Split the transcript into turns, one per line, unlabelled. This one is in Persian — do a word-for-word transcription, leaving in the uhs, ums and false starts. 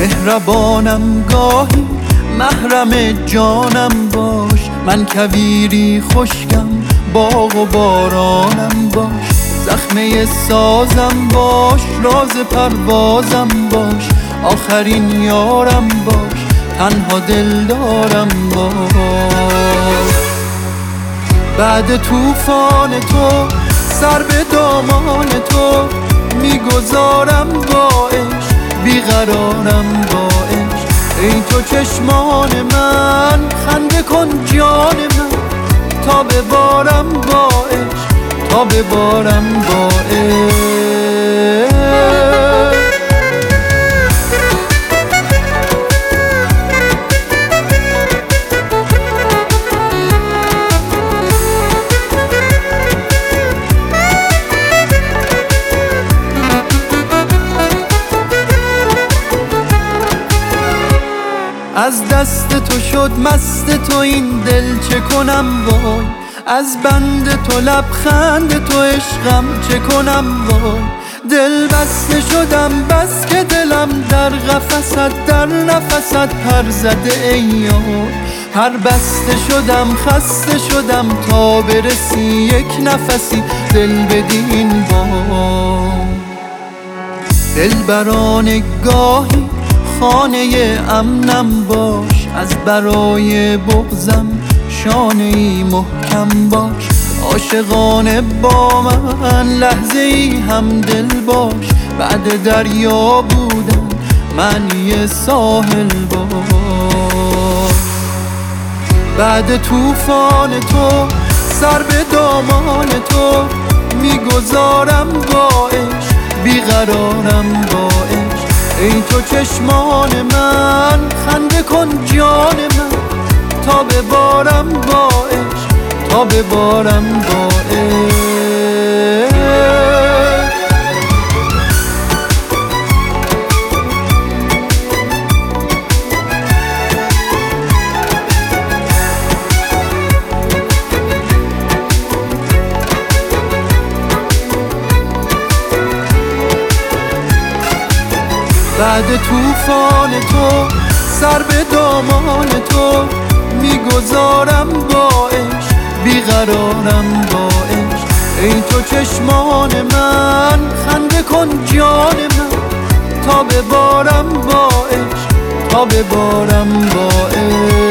مهربانم گاهی محرم جانم باش، من کویری خشکم باغ و بارانم باش، زخمه سازم باش راز پروازم باش، آخرین یارم باش تنها دلدارم باش. بعد طوفان تو سر به دامان تو میگذارم با عشق، بیقرارم با عشق. ای تو چشمان من خنده کن جان من، تا ببارم با عشق تا ببارم با عشق. از دست تو شد مست تو این دل چه کنم وای، از بند تو لبخند تو عشقم چه کنم وای. دل بسته شدم بس که دلم در قفست در نفست پر زده ای یار، پر بسته شدم خسته شدم تا برسی یک نفسی دل بدین بار. دل بران گاهی خانه امنم باش، از برای بغضم شانه ای محکم باش، عاشقانه با من لحظه ای هم دل باش، بعد دریا بودن معنی ساحل باش. بعد طوفان تو سر به دامان تو میگذارم با عشق، بیقرارم با عشق. ای تو چشمان من خنده کن جان من، تا ببارم با عشق تا ببارم با عشق. بعد طوفان تو سر به دامان تو میگذارم با عشق، بیقرارم با عشق. ای تو چشمان من خنده کن جان من، تا ببارم با عشق تا ببارم با عشق.